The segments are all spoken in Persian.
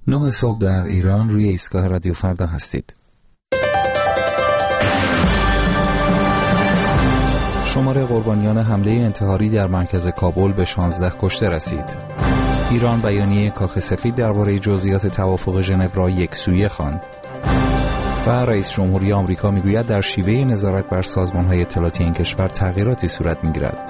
9 صبح در ایران روی ایستگاه رادیو فردا هستید. شمار قربانیان حمله انتحاری در مرکز کابل به 16 کشته رسید. ایران بیانیه کاخ سفید درباره جزئیات توافق ژنو را یکسویه خواند. و رئیس جمهوری آمریکا میگوید در شیوه نظارت بر سازمان‌های اطلاعاتی این کشور تغییراتی صورت می‌گیرد.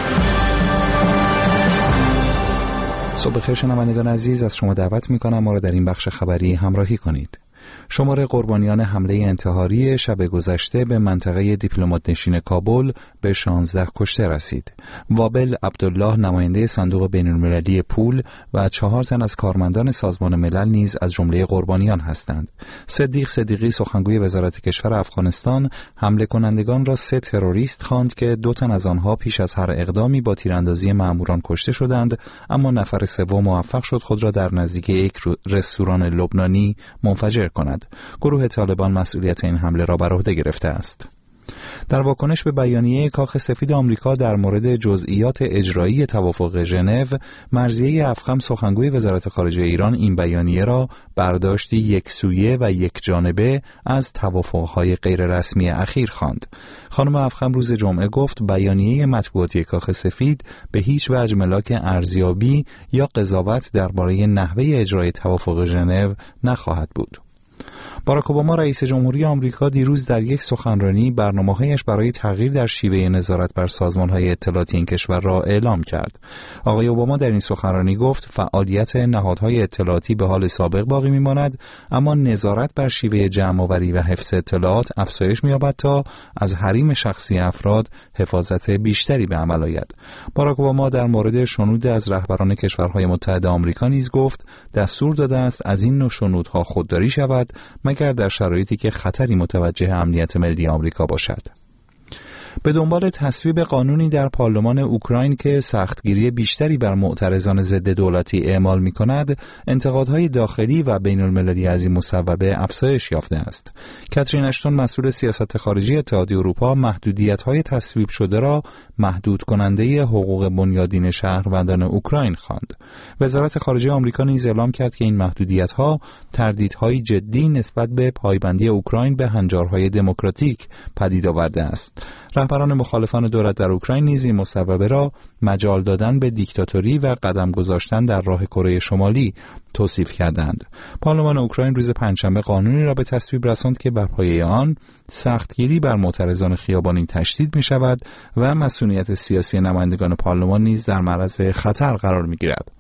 صبح بخیر شنوندگان عزیز، از شما دعوت می‌کنم ما را در این بخش خبری همراهی کنید. شمار قربانیان حمله انتحاری شب گذشته به منطقه دیپلمات نشین کابل به 16 کشته رسید. وابل عبدالله نماینده صندوق بین‌المللی پول و 4 تن از کارمندان سازمان ملل نیز از جمله قربانیان هستند. صدیق صدیقی سخنگوی وزارت کشور افغانستان حمله کنندگان را 3 تروریست خواند که 2 تن از آنها پیش از هر اقدامی با تیراندازی مأموران کشته شدند، اما نفر سوم موفق شد خود را در نزدیکی یک رستوران لبنانی منفجر کند. گروه طالبان مسئولیت این حمله را بر عهده گرفته است. در واکنش به بیانیه کاخ سفید آمریکا در مورد جزئیات اجرایی توافق ژنو، مرضیه افخم سخنگوی وزارت خارجه ایران این بیانیه را برداشتی یکسویه و یکجانبه از توافق‌های غیررسمی اخیر خواند. خانم افخم روز جمعه گفت بیانیه مطبوعاتی کاخ سفید به هیچ وجه ملاک ارزیابی یا قضاوت درباره نحوه اجرای توافق ژنو نخواهد بود. باراک اوباما رئیس جمهوری آمریکا دیروز در یک سخنرانی برنامه‌هایش برای تغییر در شیوه نظارت بر سازمان‌های اطلاعاتی این کشور را اعلام کرد. آقای اوباما در این سخنرانی گفت فعالیت نهادهای اطلاعاتی به حال سابق باقی می‌ماند، اما نظارت بر شیوه جمع‌آوری و حفظ اطلاعات افزایش می‌یابد تا از حریم شخصی افراد حفاظت بیشتری به عمل آید. باراک اوباما در مورد شنود از رهبران کشورهای متحد آمریکا نیز گفت دستور داده است از این نوع شنودها خودداری شود مگر در شرایطی که خطری متوجه امنیت ملی آمریکا باشد. به دنبال تصویب قانونی در پارلمان اوکراین که سختگیری بیشتری بر معترضان ضد دولتی اعمال می‌کند، انتقادهای داخلی و بین‌المللی از این مصوبه افزایش یافته است. کاترین اشتون مسئول سیاست خارجی اتحادیه اروپا محدودیت‌های تصویب شده را محدود کننده حقوق بنیادین شهروندان اوکراین خواند. وزارت خارجه آمریکا نیز اعلام کرد که این محدودیت‌ها تردیدهای جدی نسبت به پایبندی اوکراین به هنجارهای دموکراتیک پدید آورده است. رهبران مخالفان دولت در اوکراین نیز این مصوبه را مجال دادن به دیکتاتوری و قدم گذاشتن در راه کره شمالی توصیف کردند. پارلمان اوکراین روز پنجشنبه قانونی را به تصویب رساند که بر پایه آن سختگیری بر معترضان خیابانی تشدید می شود و مسئولیت سیاسی نمایندگان پارلمان نیز در معرض خطر قرار می گیرد.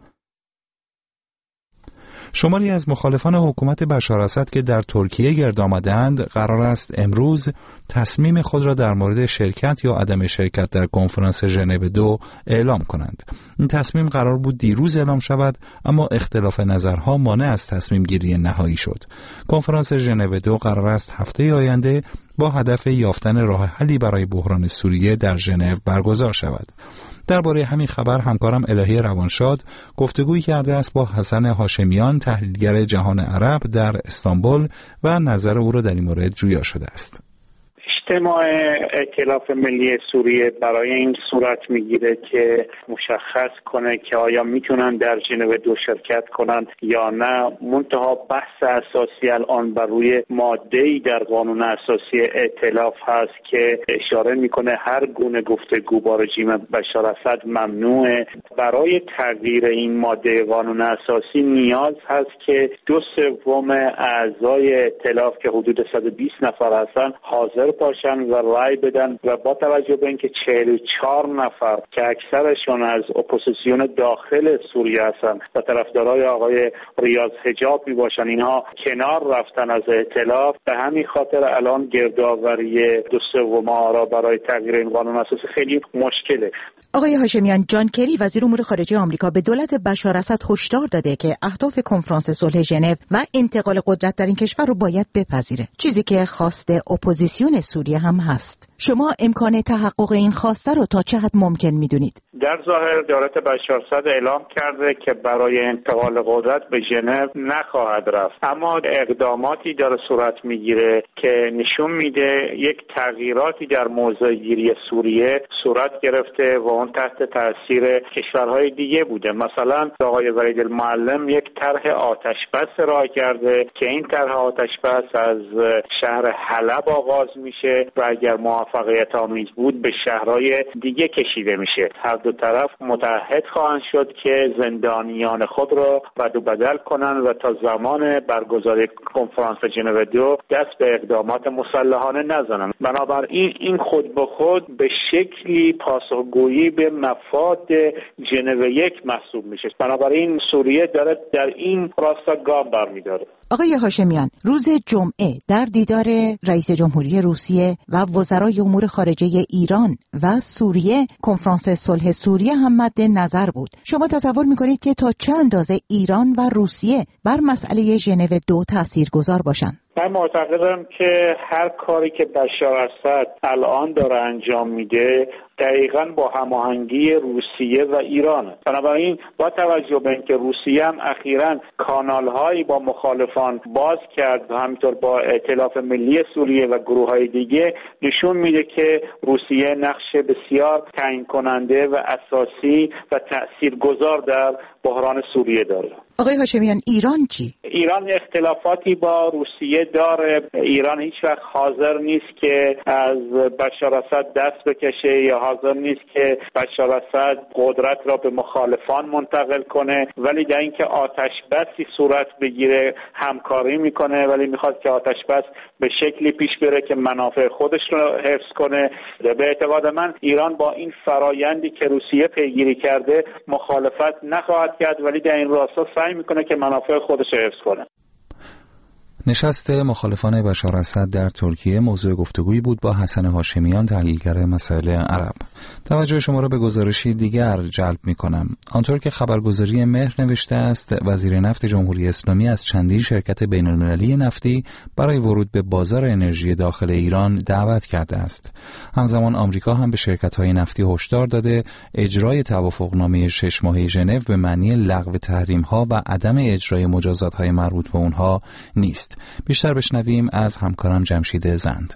شماری از مخالفان حکومت بشار اسد که در ترکیه گرد آمدند قرار است امروز تصمیم خود را در مورد شرکت یا عدم شرکت در کنفرانس ژنو 2 اعلام کنند. این تصمیم قرار بود دیروز اعلام شود، اما اختلاف نظرها مانع از تصمیم گیری نهایی شد. کنفرانس ژنو 2 قرار است هفته آینده با هدف یافتن راه حلی برای بحران سوریه در ژنو برگزار شود. درباره همین خبر همکارم الهی روانشاد گفتگویی کرده است با حسن هاشمیان، تحلیلگر جهان عرب در استانبول، و نظر او را در این مورد جویا شده است. اجتماع ائتلاف ملی سوریه برای این صورت میگیره که مشخص کنه که آیا میتونن در ژنو 2 شرکت کنن یا نه. منتها بحث اساسی الان بر روی ماده‌ای در قانون اساسی ائتلاف هست که اشاره میکنه هر گونه گفتگو با رژیم بشار اسد ممنوعه. برای تغییر این ماده قانون اساسی نیاز هست که 2/3 اعضای ائتلاف که حدود 120 نفر هستن حاضر باشن و رای بدن، و با توجه به اینکه 44 نفر که اکثرشون از اپوزیسیون داخل سوریه هستن و طرفدارای آقای ریاض حجابی باشن، اینها کنار رفتن از ائتلاف. به همین خاطر الان گردآوری 2/3 را برای تغییر این قانون اساسی خیلی مشکله. آقای هاشمیان، جان کری وزیر امور خارجه آمریکا به دولت بشار اسد هشدار داده که اهداف کنفرانس صلح ژنو و انتقال قدرت در این کشور رو باید بپذیره، چیزی که خواست اپوزیسیون سوریه هم هست. شما امکان تحقق این خواسته رو تا چه حد ممکن میدونید؟ در ظاهر دولت بشار اسد اعلام کرده که برای انتقال قدرت به ژنو نخواهد رفت، اما اقداماتی داره صورت میگیره که نشون میده یک تغییراتی در موضع گیری سوریه صورت گرفته و اون تحت تاثیر کشورهای دیگه بوده. مثلا آقای ولید المعلم یک طرح آتشبس ارائه کرده که این طرح آتشبس از شهر حلب آغاز میشه و اگر موفقیت آمیز بود به شهرهای دیگه کشیده میشه. هر دو طرف متعهد خواهند شد که زندانیان خود را رد و بدل کنند و تا زمان برگزاری کنفرانس ژنو 2 دست به اقدامات مسلحانه نزنند. بنابراین این خود به خود به شکلی پاسخگویی به مفاد ژنو 1 محسوب میشه. بنابراین سوریه داره در این راستا گام برمیداره. آقای هاشمیان، روز جمعه در دیدار رئیس جمهوری روسیه و وزرای امور خارجه ایران و سوریه کنفرانس صلح سوریه هم مد نظر بود. شما تصور میکنید که تا چه اندازه ایران و روسیه بر مسئله ژنو 2 تاثیرگذار باشن؟ من معتقدم که هر کاری که بشار اسد الان داره انجام میده دقیقاً با هماهنگی روسیه و ایران. بنابراین با توجه به اینکه روسیه هم اخیراً کانال‌هایی با مخالفان باز کرد و همینطور با ائتلاف ملی سوریه و گروه‌های دیگه، نشون میده که روسیه نقش بسیار تعیین کننده و اساسی و تاثیرگذار در بحران سوریه داره. آقای هاشمیان، ایران چی؟ ایران اختلافاتی با روسیه داره. ایران هیچ وقت حاضر نیست که از بشار اسد دست بکشه یا حاضر نیست که بشار اسد قدرت را به مخالفان منتقل کنه، ولی در اینکه آتش بسی صورت بگیره همکاری میکنه، ولی میخواد که آتش بس به شکلی پیش بره که منافع خودش رو حفظ کنه. به اعتقاد من ایران با این فرایندی که روسیه پیگیری کرده مخالفت نخواهد کرد، ولی در این راستا سعی میکنه که منافع خودش رو حفظ کنه. نشست مخالفان بشار اسد در ترکیه موضوع گفتگویی بود با حسن هاشمیان، تحلیلگر مسائل عرب. توجه شما را به گزارشی دیگر جلب می‌کنم. آنطور که خبرگزاری مهر نوشته است، وزیر نفت جمهوری اسلامی از چندین شرکت بین‌المللی نفتی برای ورود به بازار انرژی داخل ایران دعوت کرده است. همزمان آمریکا هم به شرکت‌های نفتی هشدار داده اجرای توافقنامه 6 ماهه ژنو به معنی لغو تحریم‌ها و عدم اجرای مجازات‌های مربوط به آنها نیست. بیشتر بشنویم از همکارم جمشید زند.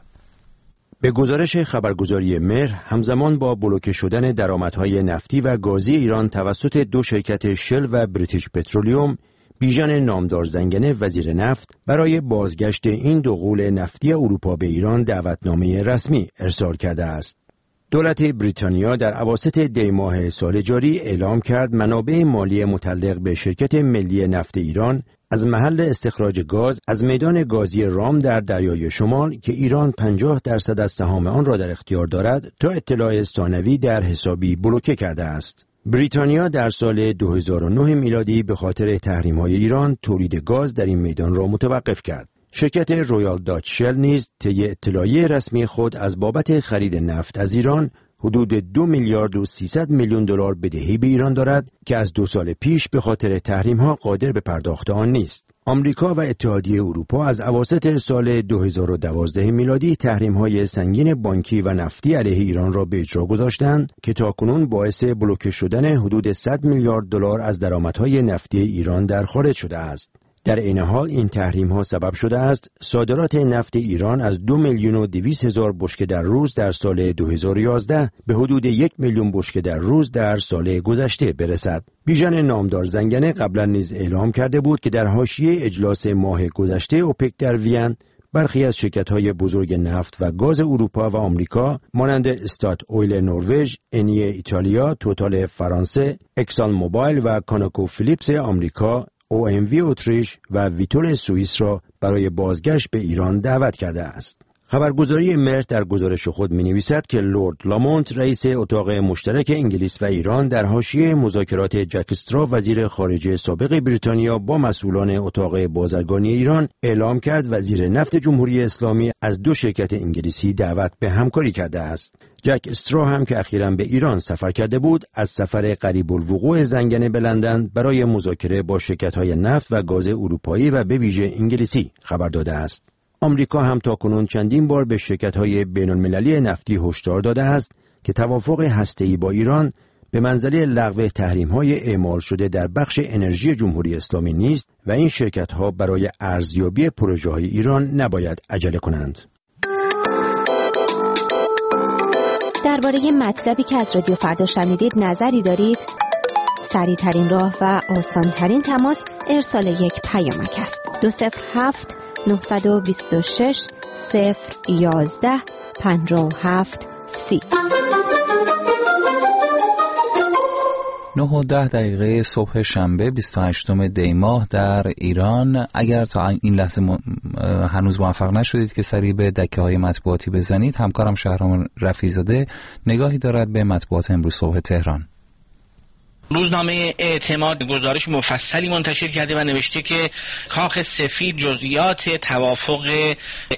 به گزارش خبرگزاری مهر، همزمان با بلوکه شدن درآمدهای نفتی و گازی ایران توسط دو شرکت شل و بریتیش پترولیوم، بیژن نامدار زنگنه وزیر نفت برای بازگشت این دو غول نفتی اروپا به ایران دعوتنامه رسمی ارسال کرده است. دولت بریتانیا در اواسط دی ماه سال جاری اعلام کرد منابع مالی متعلق به شرکت ملی نفت ایران از محل استخراج گاز از میدان گازی رام در دریای شمال که ایران 50% از سهام آن را در اختیار دارد تا اطلاع ثانوی در حسابی بلوکه کرده است. بریتانیا در سال 2009 میلادی به خاطر تحریم‌های ایران تولید گاز در این میدان را متوقف کرد. شرکت رویال داچ شل نیز طی اطلاعیه رسمی خود از بابت خرید نفت از ایران حدود 2 میلیارد و 300 میلیون دلار بدهی به ایران دارد که از 2 سال پیش به خاطر تحریم‌ها قادر به پرداخت آن نیست. آمریکا و اتحادیه اروپا از اواسط سال 2012 میلادی تحریم‌های سنگین بانکی و نفتی علیه ایران را به اجرا گذاشتند که تاکنون باعث بلوکه شدن حدود 100 میلیارد دلار از درآمدهای نفتی ایران در خارج شده است. در این حال این تحریم‌ها سبب شده است صادرات نفت ایران از 2,200,000 بشکه در روز در سال 2011 به حدود 1 میلیون بشکه در روز در سال گذشته برسد. بیژن نامدار زنگنه قبلا نیز اعلام کرده بود که در حاشیه اجلاس ماه گذشته اوپک در وین برخی از شرکت‌های بزرگ نفت و گاز اروپا و آمریکا مانند استات اویل نروژ، انی ایتالیا، توتال فرانسه، اکسان موبایل و کاناکو فیلیپس آمریکا، OMV اتریش و ویتول سوئیس را برای بازگشت به ایران دعوت کرده است. خبرگزاری مهر در گزارش خود می‌نویسد که لورد لامونت رئیس اتاق مشترک انگلیس و ایران در حاشیه مذاکرات جک استرا وزیر خارجه سابق بریتانیا با مسئولان اتاق بازرگانی ایران اعلام کرد وزیر نفت جمهوری اسلامی از دو شرکت انگلیسی دعوت به همکاری کرده است. جک استرا هم که اخیراً به ایران سفر کرده بود از سفر قریب الوقوع زنگنه به لندن برای مذاکره با شرکت‌های نفت و گاز اروپایی و به ویژه انگلیسی خبر داده است. آمریکا هم تاکنون چندین بار به شرکت‌های بین‌المللی نفتی هشدار داده است که توافق هسته‌ای با ایران به منزله لغو تحریم‌های اعمال شده در بخش انرژی جمهوری اسلامی نیست و این شرکت‌ها برای ارزیابی پروژه‌های ایران نباید عجله کنند. درباره مطلبی که از رادیو فردا شنیدید نظری دارید؟ سریع‌ترین راه و آسان‌ترین تماس ارسال یک پیامک است. 207 926 011 57 30. 9:10 صبح شنبه 28 دی ماه در ایران. اگر تا این لحظه هنوز موفق نشدید که سریع به دکه‌های مطبوعاتی بزنید، همکارم شهرام رفیع‌زاده نگاهی دارد به مطبوعات امروز صبح تهران. روزنامه اعتماد گزارش مفصلی منتشر کرده و نوشته که کاخ سفید جزئیات توافق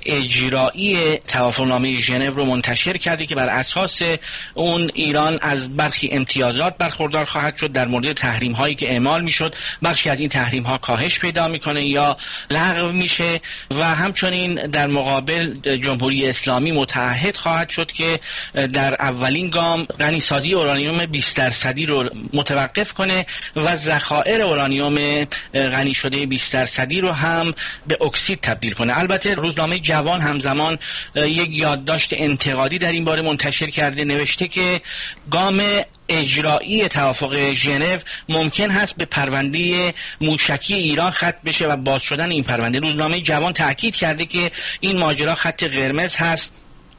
اجرایی توافقنامه ژنو رو منتشر کرده که بر اساس اون ایران از برخی امتیازات برخوردار خواهد شد. در مورد تحریم هایی که اعمال میشد، بخشی از این تحریم ها کاهش پیدا میکنه یا لغو میشه و همچنین در مقابل جمهوری اسلامی متعهد خواهد شد که در اولین گام غنیسازی اورانیوم 20% رو متوقف کنه و ذخایر اورانیوم غنی شده 20% رو هم به اکسید تبدیل کنه. البته روزنامه جوان همزمان یک یادداشت انتقادی در این باره منتشر کرده، نوشته که گام اجرایی توافق ژنو ممکن هست به پرونده موشکی ایران ختم بشه و باز شدن این پرونده. روزنامه جوان تاکید کرده که این ماجرا خط قرمز هست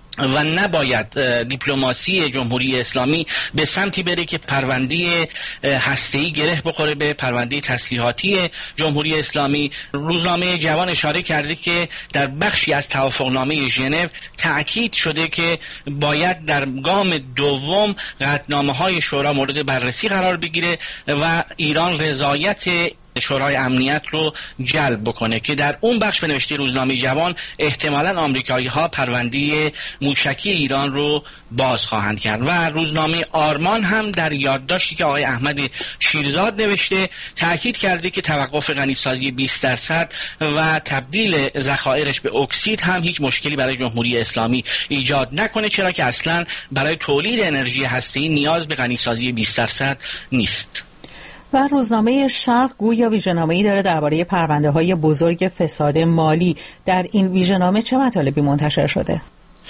و نباید دیپلماسی جمهوری اسلامی به سمتی بره که پرونده هسته‌ای گره بخوره به پرونده تسلیحاتی جمهوری اسلامی. روزنامه جوان اشاره کرده که در بخشی از توافقنامه ژنو تأکید شده که باید در گام دوم قطعنامه‌های شورا مورد بررسی قرار بگیره و ایران رضایت شورای امنیت رو جلب بکنه که در اون بخش به نوشته روزنامه جوان احتمالاً آمریکایی‌ها پرونده موشکی ایران رو باز خواهند کرد. و روزنامه آرمان هم در یادداشتی که آقای احمد شیرزاد نوشته تاکید کرده که توقف غنیسازی 20% و تبدیل ذخایرش به اکسید هم هیچ مشکلی برای جمهوری اسلامی ایجاد نکنه، چرا که اصلاً برای تولید انرژی هسته‌ای نیاز به غنیسازی 20% نیست. و روزنامه شرق گویا ویژه‌نامه‌ای داره درباره پرونده‌های بزرگ فساد مالی. در این ویژه‌نامه چه مطالبی منتشر شده؟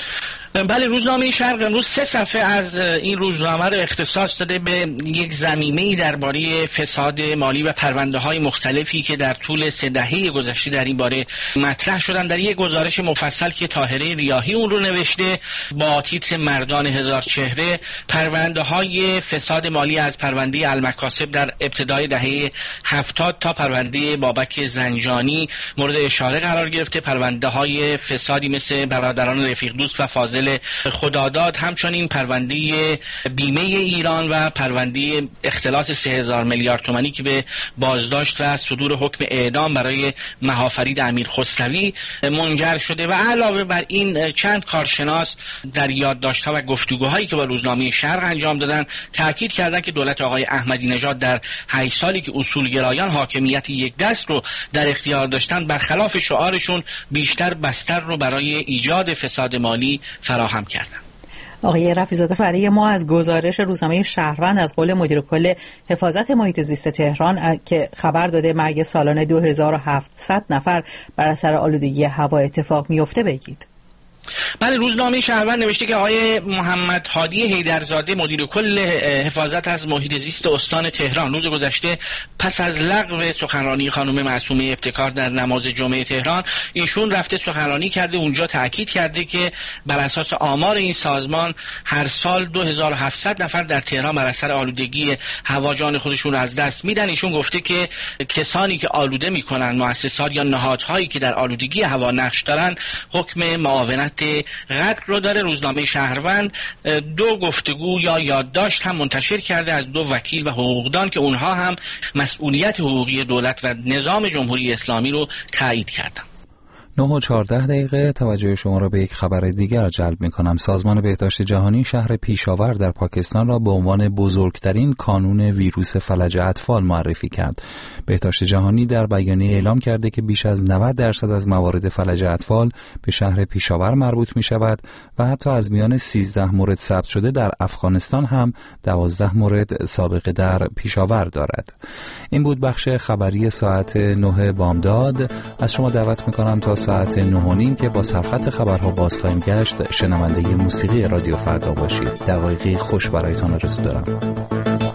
بله، روزنامه شرق امروز 3 صفحه از این روزنامه رو اختصاص داده به یک ضمیمه‌ای درباره فساد مالی و پرونده‌های مختلفی که در طول 3 دهه گذشته در این باره مطرح شدن. در یک گزارش مفصل که طاهره ریاحی اون رو نوشته با تیتر مردان هزار چهره، پرونده‌های فساد مالی از پرونده المکاسب در ابتدای دهه 70 تا پرونده بابک زنجانی مورد اشاره قرار گرفته. پرونده‌های فسادی مثل برادران رفیق دوست و فاضل خداداد، همچنین پرونده بیمه ایران و پرونده اختلاس 3000 میلیارد تومانی که به بازداشت و صدور حکم اعدام برای مهافرید امیر خسروی منجر شده. و علاوه بر این چند کارشناس در یادداشت‌ها و گفتگوهایی که با روزنامه شرق انجام دادن تاکید کردند که دولت آقای احمدی نژاد در 8 سالی که اصولگرایان حاکمیت یک دست رو در اختیار داشتن برخلاف شعارشون بیشتر بستر رو برای ایجاد فساد مالی فراهم کردن. آقای رفیع‌زاده فرهی، ما از گزارش روزنامه شهروند از قول مدیر کل حفاظت محیط زیست تهران که خبر داده مرگ سالانه 2700 نفر بر اثر آلودگی هوا اتفاق میفته بگید. بله، روزنامه شهروند نوشته که آقای محمد هادی حیدرزاده مدیر کل حفاظت از محیط زیست استان تهران روز گذشته پس از لغو سخنرانی خانم معصومه ابتکار در نماز جمعه تهران، ایشون رفته سخنرانی کرده. اونجا تاکید کرده که بر اساس آمار این سازمان هر سال 2700 نفر در تهران بر اثر آلودگی هوا جان خودشون رو از دست میدن. ایشون گفته که کسانی که آلوده میکنن، مؤسسات یا نهادهایی که در آلودگی هوا نقش دارن، حکم معاونت قتل رو داره. روزنامه شهروند 2 گفتگو یا یادداشت هم منتشر کرده از 2 وکیل و حقوقدان که اونها هم مسئولیت حقوقی دولت و نظام جمهوری اسلامی رو تایید کردن. 9:14 توجه شما را به یک خبر دیگر جلب می‌کنم. سازمان بهداشت جهانی شهر پیشاور در پاکستان را به عنوان بزرگترین کانون ویروس فلج اطفال معرفی کرد. بهداشت جهانی در بیانیه اعلام کرده که بیش از 90% از موارد فلج اطفال به شهر پیشاور مربوط می‌شود و حتی از میان 13 مورد ثبت شده در افغانستان هم 12 مورد سابقه در پیشاور دارد. این بود بخش خبری ساعت 9 بامداد. از شما دعوت می‌کنم تا ساعت 9:30 که با سرخط خبرها باز خواهیم گشت شنونده موسیقی رادیو فردا باشید. دقایقی خوش برایتان آرزو دارم.